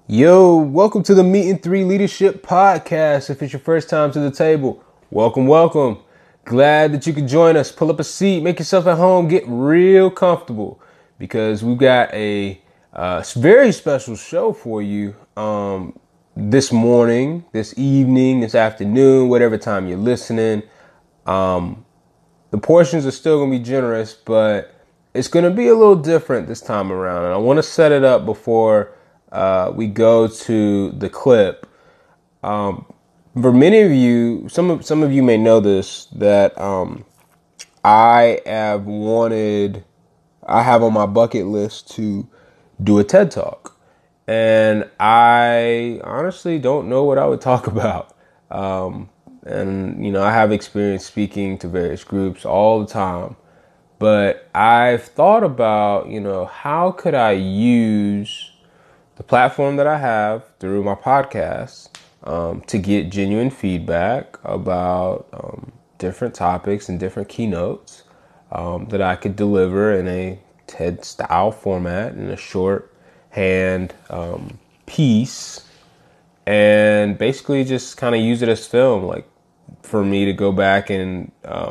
Yo, welcome to the Meeting 3 Leadership Podcast. If it's your first time to the table, welcome. Glad that you could join us. Pull up a seat, make yourself at home, get real comfortable because we've got a very special show for you this morning, this evening, this afternoon, whatever time you're listening. The portions are still going to be generous, but it's going to be a little different this time around. And I want to set it up before we go to the clip. For many of you, some of you may know this, that I have on my bucket list to do a TED Talk. And I honestly don't know what I would talk about. And I have experience speaking to various groups all the time. But I've thought about, how could I use the platform that I have through my podcast to get genuine feedback about different topics and different keynotes that I could deliver in a TED style format in a shorthand piece, and basically just kind of use it as film, like for me to go back and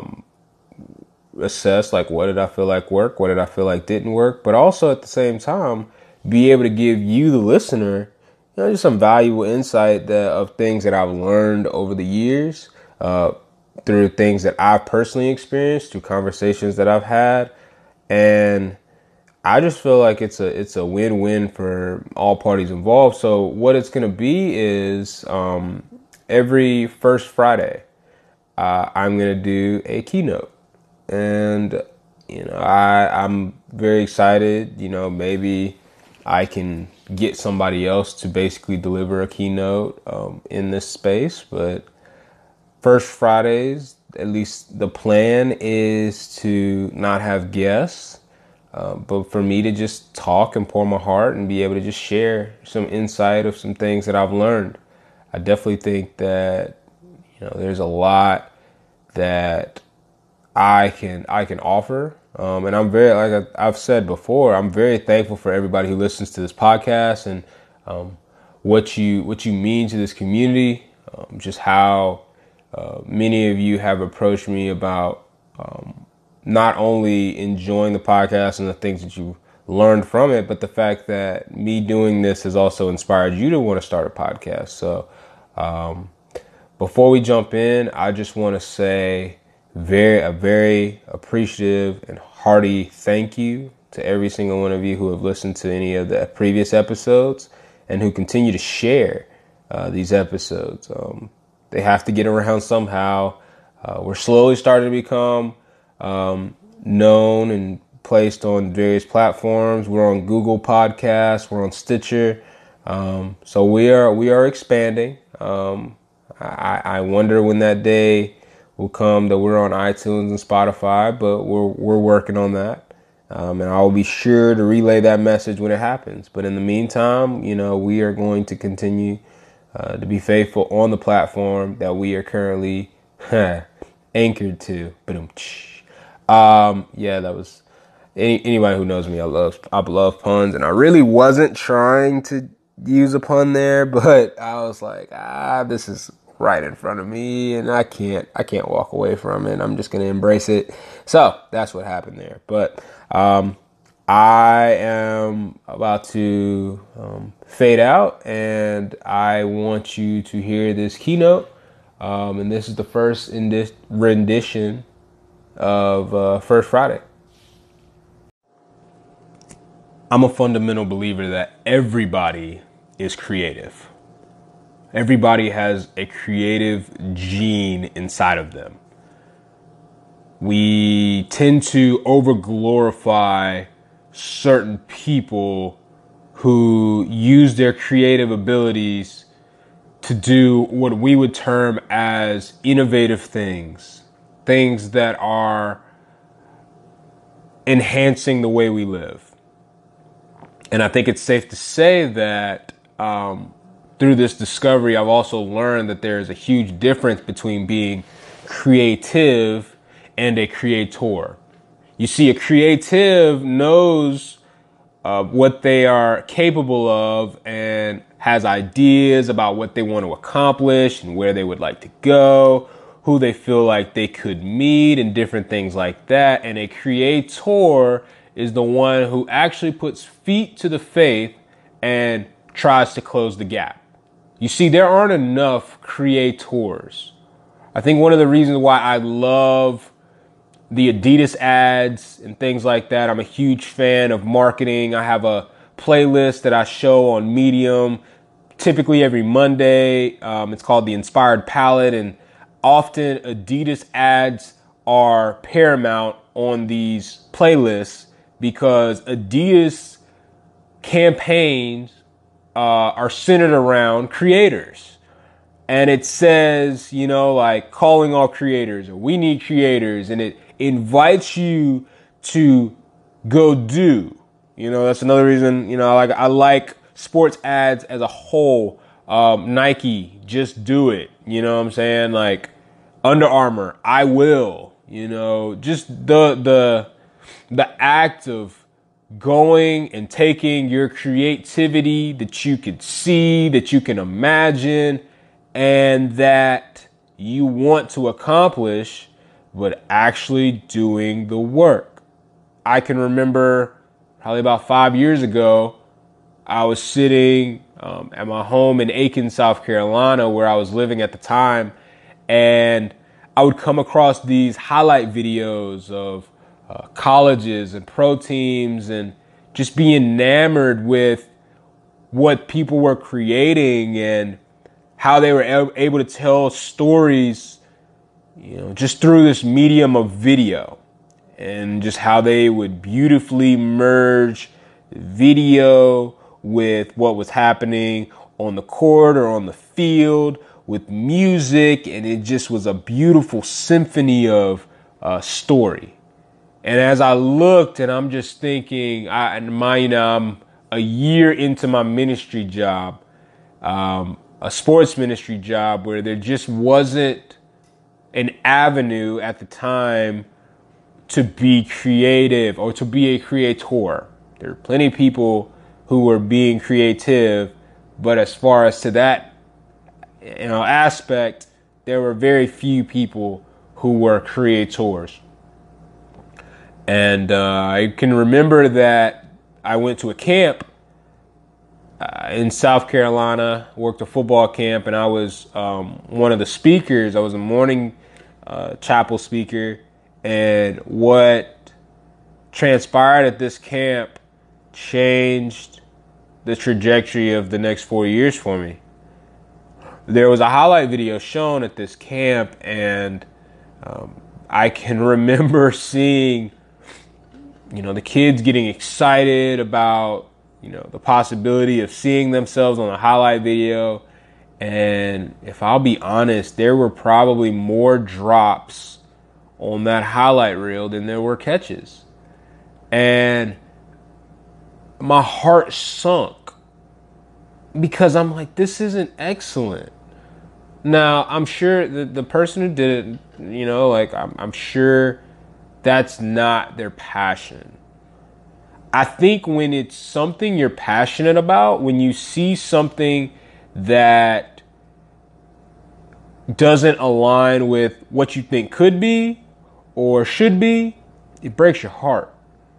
assess, like, what did I feel like worked, what did I feel like didn't work, but also at the same time be able to give you, the listener, just some valuable insight of things that I've learned over the years, through things that I've personally experienced, through conversations that I've had. And I just feel like it's a win-win for all parties involved. So what it's going to be is every first Friday, I'm going to do a keynote. And, I'm very excited, maybe I can get somebody else to basically deliver a keynote in this space. But first Fridays, at least the plan is to not have guests, but for me to just talk and pour my heart and be able to just share some insight of some things that I've learned. I definitely think that, there's a lot that I can offer. And I'm very, like I've said before, I'm very thankful for everybody who listens to this podcast and what you mean to this community. Just how many of you have approached me about not only enjoying the podcast and the things that you learned from it, but the fact that me doing this has also inspired you to want to start a podcast. So before we jump in, I just want to say a very appreciative and hearty thank you to every single one of you who have listened to any of the previous episodes and who continue to share these episodes. They have to get around somehow. We're slowly starting to become known and placed on various platforms. We're on Google Podcasts. We're on Stitcher. So we are expanding. I wonder when that day will come that we're on iTunes and Spotify, but we're working on that. And I'll be sure to relay that message when it happens. But in the meantime, we are going to continue to be faithful on the platform that we are currently anchored to. That was anybody who knows me. I love puns, and I really wasn't trying to use a pun there, but I was like, this is right in front of me, and I can't walk away from it. I'm just going to embrace it. So that's what happened there. But I am about to fade out, and I want you to hear this keynote. And this is the first in this rendition of First Friday. I'm a fundamental believer that everybody is creative. Everybody has a creative gene inside of them. We tend to over-glorify certain people who use their creative abilities to do what we would term as innovative things that are enhancing the way we live. And I think it's safe to say that through this discovery, I've also learned that there is a huge difference between being creative and a creator. You see, a creative knows what they are capable of and has ideas about what they want to accomplish and where they would like to go, who they feel like they could meet and different things like that. And a creator is the one who actually puts feet to the faith and tries to close the gap. You see, there aren't enough creators. I think one of the reasons why I love the Adidas ads and things like that, I'm a huge fan of marketing. I have a playlist that I show on Medium typically every Monday. It's called The Inspired Palette, and often Adidas ads are paramount on these playlists because Adidas campaigns are centered around creators. And it says, you know, like calling all creators, or we need creators, and it invites you to go do. You know, that's another reason, you know, I like sports ads as a whole. Nike, just do it. You know what I'm saying? Like Under Armour, I will. You know, just the act of going and taking your creativity that you could see, that you can imagine, and that you want to accomplish, but actually doing the work. I can remember probably about 5 years ago, I was sitting at my home in Aiken, South Carolina, where I was living at the time, and I would come across these highlight videos of colleges and pro teams and just be enamored with what people were creating and how they were able to tell stories, you know, just through this medium of video, and just how they would beautifully merge video with what was happening on the court or on the field with music. And it just was a beautiful symphony of story. And as I looked, and I'm just thinking, I'm a year into my ministry job, a sports ministry job, where there just wasn't an avenue at the time to be creative or to be a creator. There are plenty of people who were being creative, but as far as to that, you know, aspect, there were very few people who were creators. And I can remember that I went to a camp in South Carolina, worked a football camp, and I was one of the speakers. I was a morning chapel speaker, and what transpired at this camp changed the trajectory of the next 4 years for me. There was a highlight video shown at this camp, and I can remember seeing, you know, the kids getting excited about, you know, the possibility of seeing themselves on a highlight video. And if I'll be honest, there were probably more drops on that highlight reel than there were catches. And my heart sunk because I'm like, this isn't excellent. Now, I'm sure the person who did it, you know, like I'm sure that's not their passion. I think when it's something you're passionate about, when you see something that doesn't align with what you think could be or should be, it breaks your heart.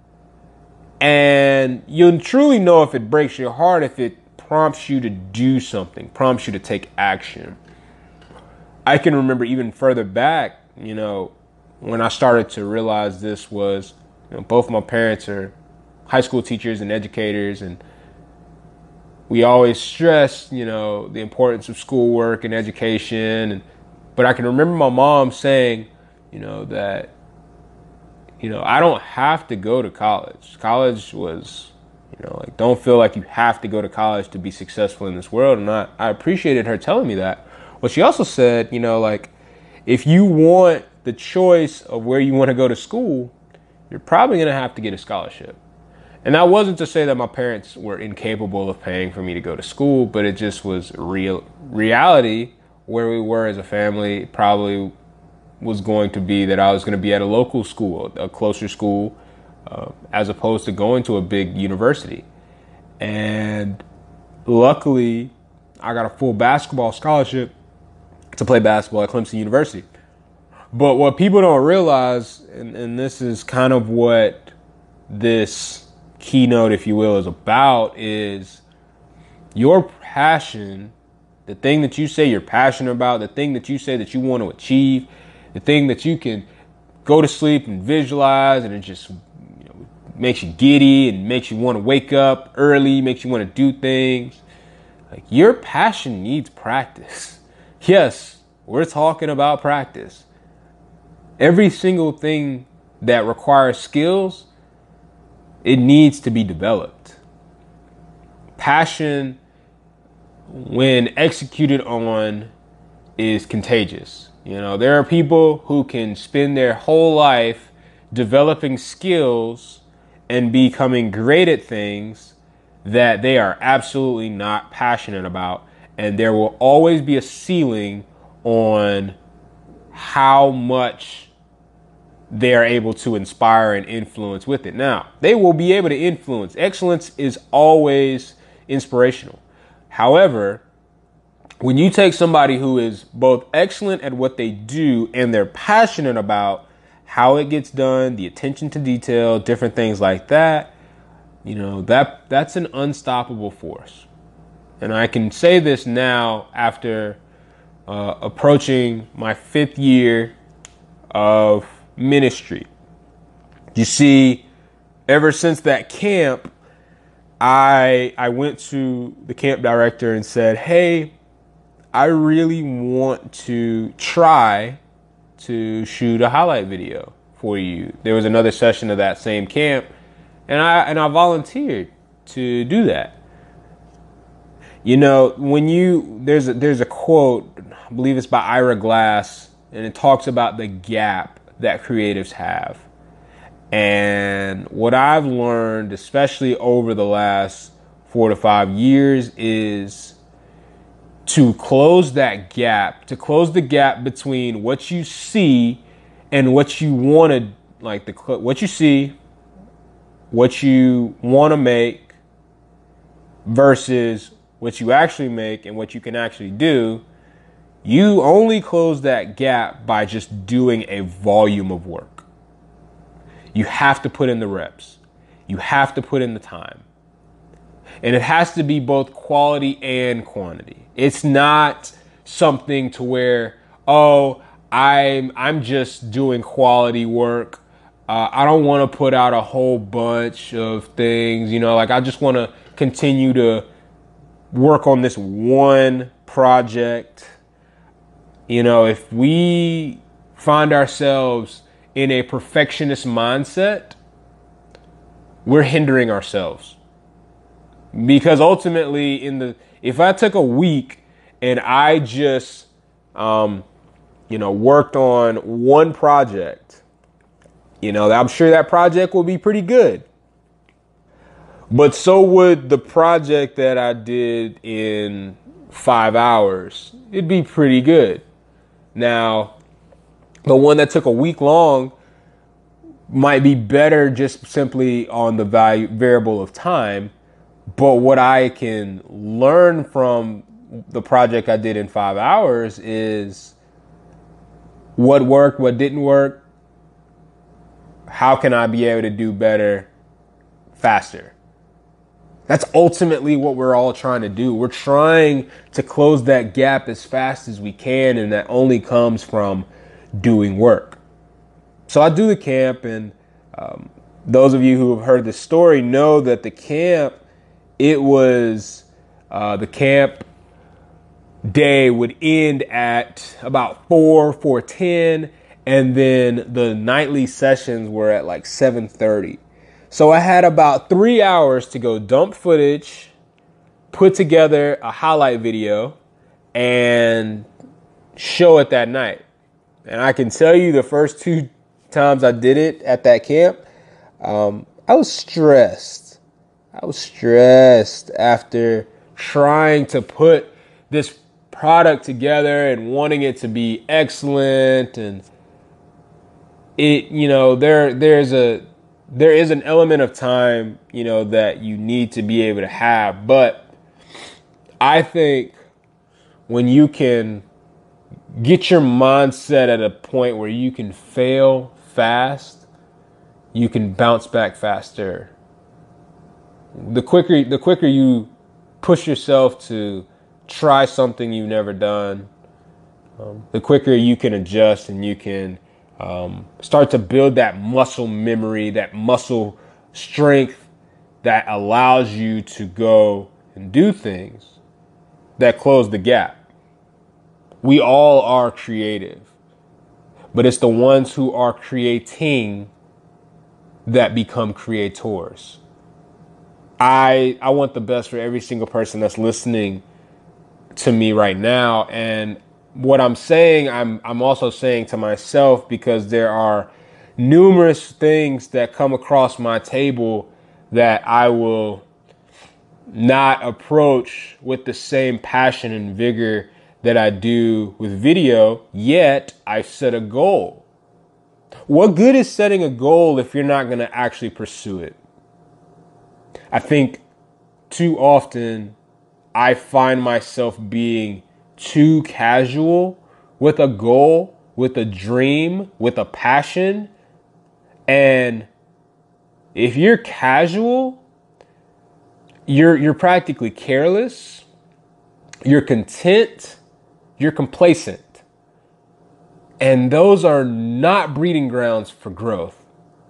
And you'll truly know if it breaks your heart if it prompts you to do something, prompts you to take action. I can remember even further back, you know, when I started to realize this was, you know, both my parents are high school teachers and educators, and we always stress, you know, the importance of schoolwork and education. But I can remember my mom saying, you know, that, you know, I don't have to go to college. College was, you know, like, don't feel like you have to go to college to be successful in this world. And I appreciated her telling me that. But she also said, you know, like, if you want the choice of where you want to go to school, you're probably going to have to get a scholarship. And that wasn't to say that my parents were incapable of paying for me to go to school, but it just was reality where we were as a family. Probably was going to be that I was going to be at a local school, a closer school, as opposed to going to a big university. And luckily, I got a full basketball scholarship to play basketball at Clemson University. But what people don't realize, and this is kind of what this keynote, if you will, is about, is your passion, the thing that you say you're passionate about, the thing that you say that you want to achieve, the thing that you can go to sleep and visualize, and it just makes you giddy and makes you want to wake up early, makes you want to do things. Like, your passion needs practice. Yes, we're talking about practice. Every single thing that requires skills, it needs to be developed. Passion, when executed on, is contagious. There are people who can spend their whole life developing skills and becoming great at things that they are absolutely not passionate about. And there will always be a ceiling on how much they are able to inspire and influence with it. Now, they will be able to influence. Excellence is always inspirational. However, when you take somebody who is both excellent at what they do and they're passionate about how it gets done, the attention to detail, different things like that, that's an unstoppable force. And I can say this now after approaching my 5th year of ministry. You see, ever since that camp, I went to the camp director and said, hey, I really want to try to shoot a highlight video for you. There was another session of that same camp, and I volunteered to do that. There's a quote, I believe it's by Ira Glass, and it talks about the gap that creatives have. And what I've learned, especially over the last 4 to 5 years, is to close that gap, to close the gap between what you see and what you want to, what you see, what you want to make versus what you actually make and what you can actually do. You only close that gap by just doing a volume of work. You have to put in the reps. You have to put in the time. And it has to be both quality and quantity. It's not something to where, I'm just doing quality work. I don't want to put out a whole bunch of things. I just want to continue to work on this one project. If we find ourselves in a perfectionist mindset, we're hindering ourselves. Because ultimately, if I took a week and I just, worked on one project, I'm sure that project will be pretty good. But so would the project that I did in 5 hours. It'd be pretty good. Now, the one that took a week long might be better just simply on the variable of time. But what I can learn from the project I did in 5 hours is what worked, what didn't work. How can I be able to do better faster? That's ultimately what we're all trying to do. We're trying to close that gap as fast as we can, and that only comes from doing work. So I do the camp, and those of you who have heard the story know that the camp, it was the camp day would end at about 4:10, and then the nightly sessions were at like 7:30. So I had about 3 hours to go dump footage, put together a highlight video, and show it that night. And I can tell you the first 2 times I did it at that camp, I was stressed. I was stressed after trying to put this product together and wanting it to be excellent. And it, there's a there is an element of time, that you need to be able to have. But I think when you can get your mindset at a point where you can fail fast, you can bounce back faster. The quicker you push yourself to try something you've never done, the quicker you can adjust and you can start to build that muscle memory, that muscle strength that allows you to go and do things that close the gap. We all are creative, but it's the ones who are creating that become creators. I want the best for every single person that's listening to me right now. And what I'm saying, I'm also saying to myself, because there are numerous things that come across my table that I will not approach with the same passion and vigor that I do with video, yet I set a goal. What good is setting a goal if you're not going to actually pursue it? I think too often I find myself being too casual with a goal, with a dream, with a passion. And if you're casual, you're practically careless, you're content, you're complacent. And those are not breeding grounds for growth.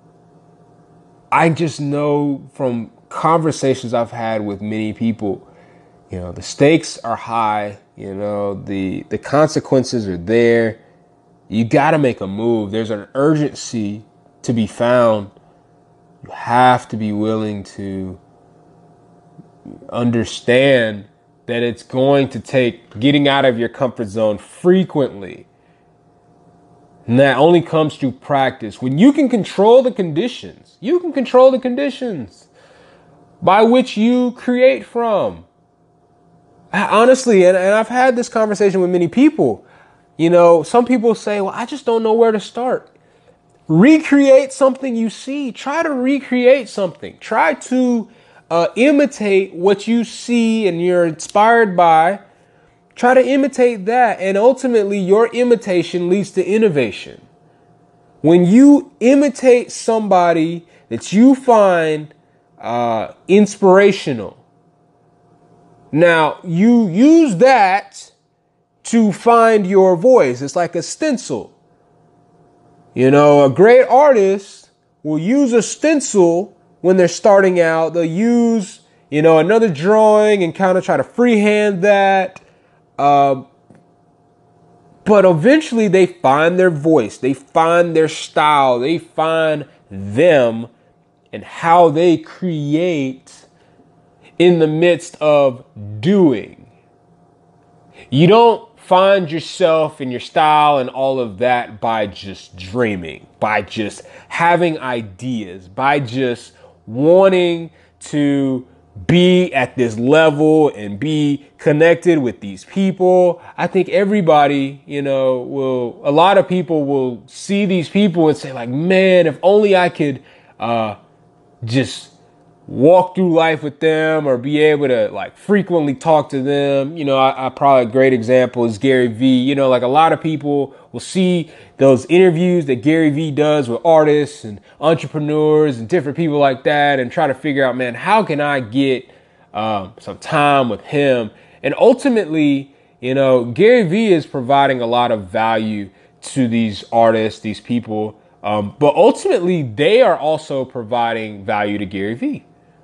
I just know from conversations I've had with many people, the stakes are high, the consequences are there. You got to make a move. There's an urgency to be found. You have to be willing to understand that it's going to take getting out of your comfort zone frequently. And that only comes through practice. When you can control the conditions, by which you create from. Honestly, and I've had this conversation with many people. Some people say, well, I just don't know where to start. Recreate something you see. Try to recreate something. Try to imitate what you see and you're inspired by. Try to imitate that. And ultimately, your imitation leads to innovation. When you imitate somebody that you find inspirational, now you use that to find your voice. It's like a stencil. A great artist will use a stencil when they're starting out. They'll use, another drawing and kind of try to freehand that. But eventually they find their voice. They find their style. They find them and how they create in the midst of doing. You don't find yourself and your style and all of that by just dreaming, by just having ideas, by just wanting to be at this level and be connected with these people. I think everybody, a lot of people will see these people and say like, man, if only I could just walk through life with them or be able to like frequently talk to them. I probably a great example is Gary Vee. A lot of people will see those interviews that Gary Vee does with artists and entrepreneurs and different people like that and try to figure out, man, how can I get some time with him? And ultimately, Gary Vee is providing a lot of value to these artists, these people. But ultimately, they are also providing value to Gary Vee.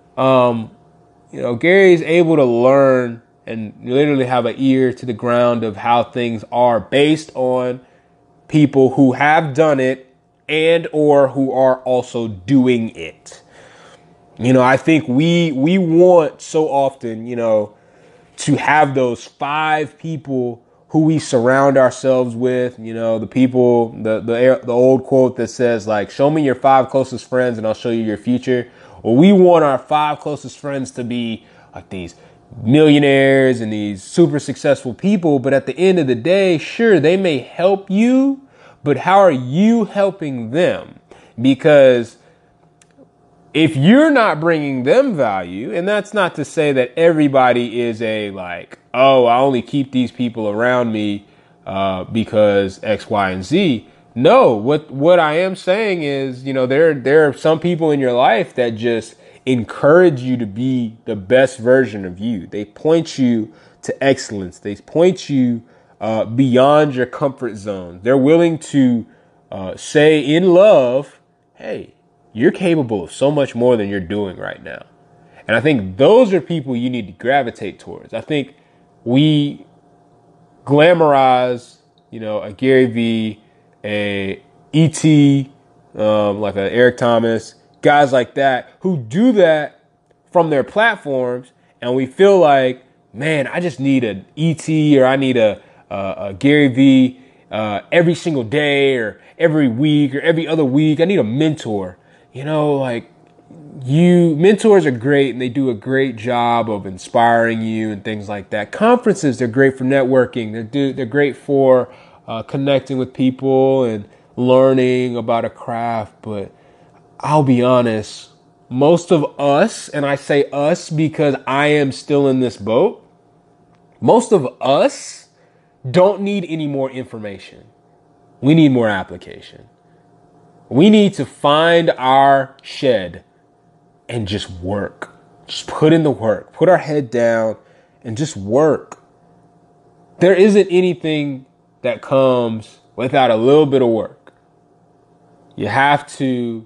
Gary is able to learn and literally have an ear to the ground of how things are based on people who have done it and or who are also doing it. I think we want so often, to have those 5 people who we surround ourselves with, the people, the old quote that says like, show me your 5 closest friends and I'll show you your future. Well, we want our 5 closest friends to be like these millionaires and these super successful people. But at the end of the day, sure, they may help you, but how are you helping them? Because if you're not bringing them value, and that's not to say that everybody is a like, oh, I only keep these people around me because X, Y, and Z. No, what I am saying is, there are some people in your life that just encourage you to be the best version of you. They point you to excellence. They point you beyond your comfort zone. They're willing to say in love, hey, you're capable of so much more than you're doing right now. And I think those are people you need to gravitate towards. I think we glamorize, a Gary Vee, a E.T., like a Eric Thomas, guys like that who do that from their platforms. And we feel like, man, I just need an E.T. or I need a Gary Vee every single day or every week or every other week. I need a mentor. Mentors are great and they do a great job of inspiring you and things like that. Conferences, they're great for networking. They're great for connecting with people and learning about a craft. But I'll be honest, most of us, and I say us because I am still in this boat, most of us don't need any more information. We need more application. We need to find our shed and just work. Just put in the work. Put our head down and just work. There isn't anything that comes without a little bit of work. You have to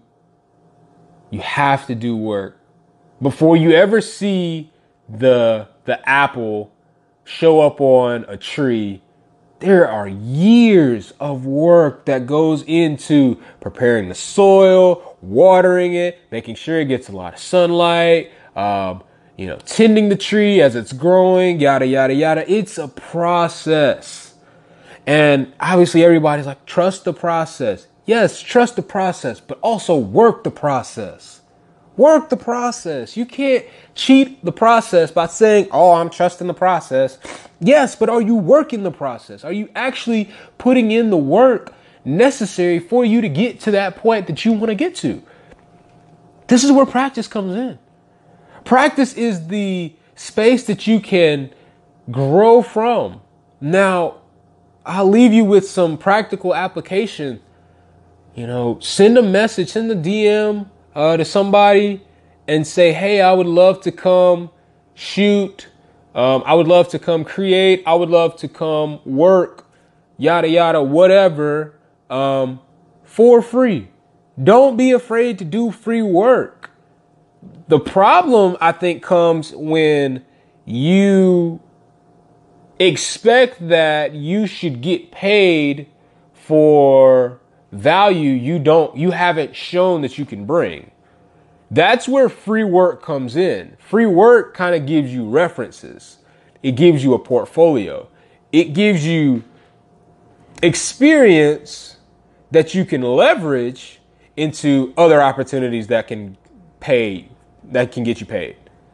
do work. Before you ever see the apple show up on a tree, there are years of work that goes into preparing the soil, watering it, making sure it gets a lot of sunlight, tending the tree as it's growing, yada, yada, yada. It's a process. And obviously everybody's like, trust the process. Yes, trust the process, but also work the process. Work the process. You can't cheat the process by saying, oh, I'm trusting the process. Yes, but are you working the process? Are you actually putting in the work necessary for you to get to that point that you want to get to? This is where practice comes in. Practice is the space that you can grow from. Now, I'll leave you with some practical application. Send a message, send a DM to somebody and say, hey, I would love to come shoot. I would love to come create. I would love to come work, yada, yada, whatever, for free. Don't be afraid to do free work. The problem, I think, comes when you expect that you should get paid for value you haven't shown that you can bring. That's where free work comes in. Free work kind of gives you references. It gives you a portfolio. It gives you experience that you can leverage into other opportunities that can get you paid.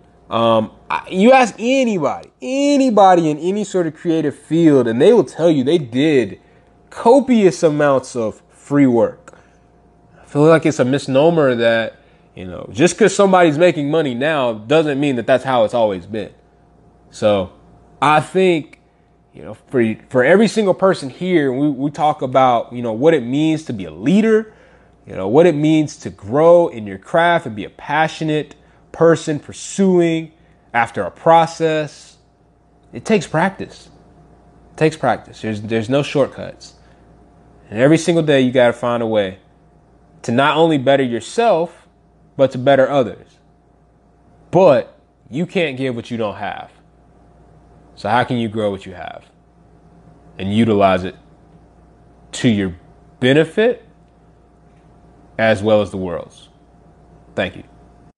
You ask anybody in any sort of creative field, and they will tell you they did copious amounts of free work. I feel like it's a misnomer that, just because somebody's making money now doesn't mean that that's how it's always been. So I think, for every single person here, we talk about, what it means to be a leader, what it means to grow in your craft and be a passionate person pursuing after a process. It takes practice. It takes practice. There's no shortcuts. And every single day you got to find a way to not only better yourself, but to better others. But you can't give what you don't have. So how can you grow what you have and utilize it to your benefit as well as the world's? Thank you.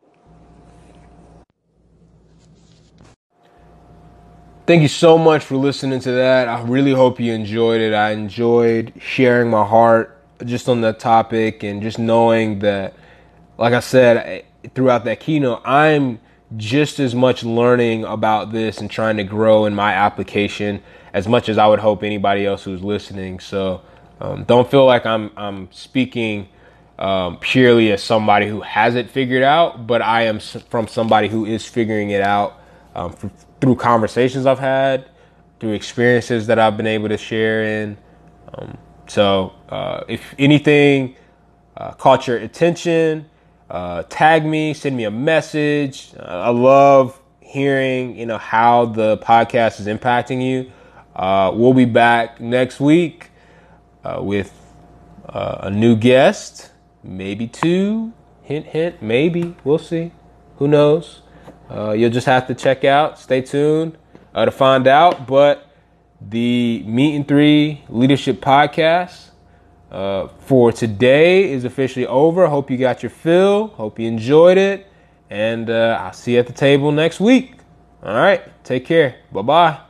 Thank you so much for listening to that. I really hope you enjoyed it. I enjoyed sharing my heart just on that topic and just knowing that, like I said, throughout that keynote, I'm just as much learning about this and trying to grow in my application as much as I would hope anybody else who's listening. So don't feel like I'm speaking purely as somebody who has it figured out, but I am from somebody who is figuring it out through conversations I've had, through experiences that I've been able to share in. So if anything caught your attention, tag me, send me a message. I love hearing, how the podcast is impacting you. We'll be back next week with a new guest, maybe two. Hint, hint, maybe. We'll see. Who knows? You'll just have to check out. Stay tuned to find out. But the Meet and 3 Leadership Podcast for today is officially over. Hope you got your fill. Hope you enjoyed it. And I'll see you at the table next week. All right. Take care. Bye-bye.